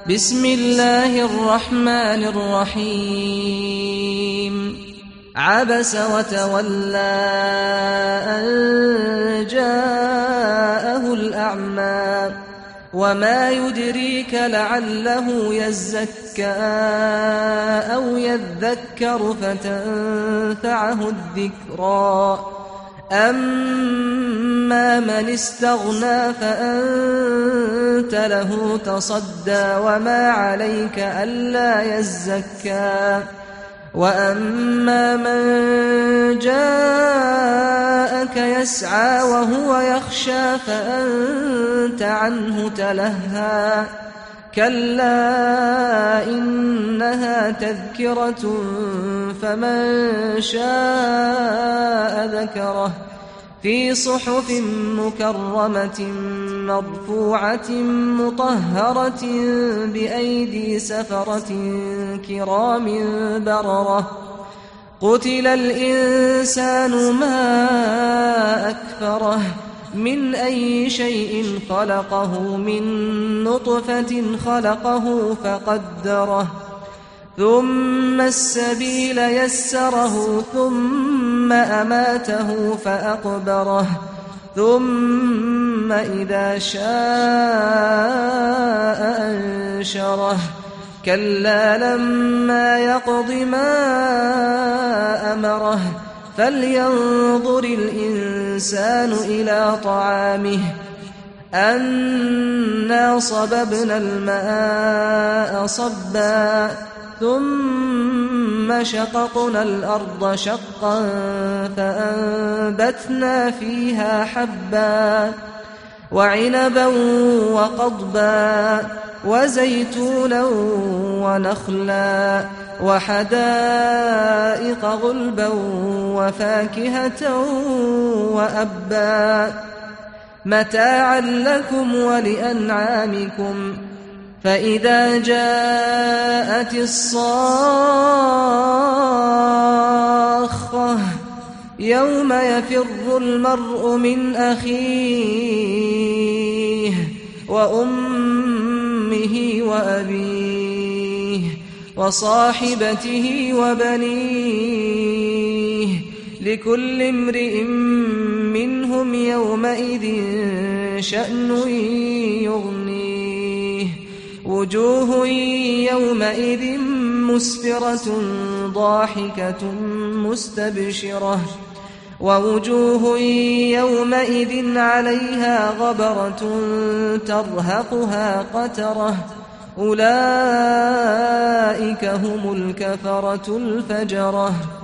بسم الله الرحمن الرحيم عبس وتولى أن جاءه الأعمى وما يدريك لعله يزكى أو يذكر فتنفعه الذكرى أما من استغنى فأنت له تصدى وما عليك ألا يزكى وأما من جاءك يسعى وهو يخشى فأنت عنه تلهى كلا إنها تذكرة فمن شاء ذكره في صحف مكرمة مرفوعة مطهرة بأيدي سفرة كرام بررة قتل الإنسان ما أكفره من أي شيء خلقه من نطفة خلقه فقدره ثم السبيل يسره ثم أماته فأقبره ثم إذا شاء أنشره كلا لما يقض ما أمره فلينظر الإنسان إلى طعامه أنا صببنا الماء صبا ثم شققنا الأرض شقا فأنبتنا فيها حبا وعنبا وقضبا وزيتونا ونخلا وحدائق غلبا وفاكهة وأبا متاعا لكم ولأنعامكم فإذا جاءت الصاخة يوم يفر المرء من أخيه وأمه وأبيه وصاحبته وبنيه لكل امرئ منهم يومئذ شأن يغنيه وجوه يومئذ مسفرة ضاحكة مستبشرة ووجوه يومئذ عليها غبرة ترهقها قترة أولئك هم الكفرة الفجرة